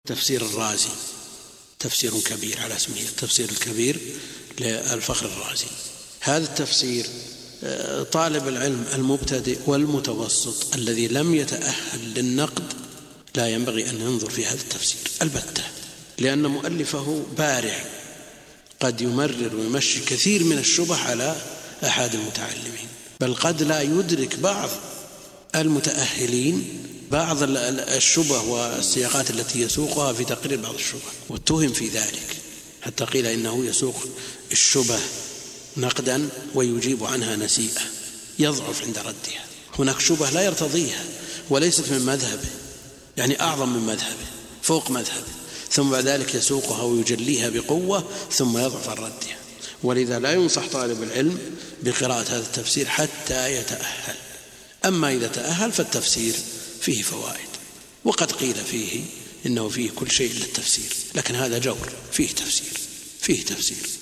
تفسير الرازي تفسير كبير على اسمه التفسير الكبير للفخر الرازي. هذا التفسير طالب العلم المبتدئ والمتوسط الذي لم يتأهل للنقد لا ينبغي أن ينظر في هذا التفسير البتة، لأن مؤلفه بارع قد يمرر ويمشي كثير من الشبه على أحد المتعلمين، بل قد لا يدرك بعض المتأهلين بعض الشبه والسياقات التي يسوقها في تقرير بعض الشبه، واتهم في ذلك حتى قيل إنه يسوق الشبه نقدا ويجيب عنها نسيئة، يضعف عند ردها. هناك شبه لا يرتضيها وليست من مذهبه، يعني أعظم من مذهبه فوق مذهبه، ثم بعد ذلك يسوقها ويجليها بقوة ثم يضعف عن ردها. ولذا لا ينصح طالب العلم بقراءة هذا التفسير حتى يتأهل. أما إذا تأهل فالتفسير فيه فوائد، وقد قيل فيه إنه فيه كل شيء إلا التفسير، لكن هذا جور، فيه تفسير.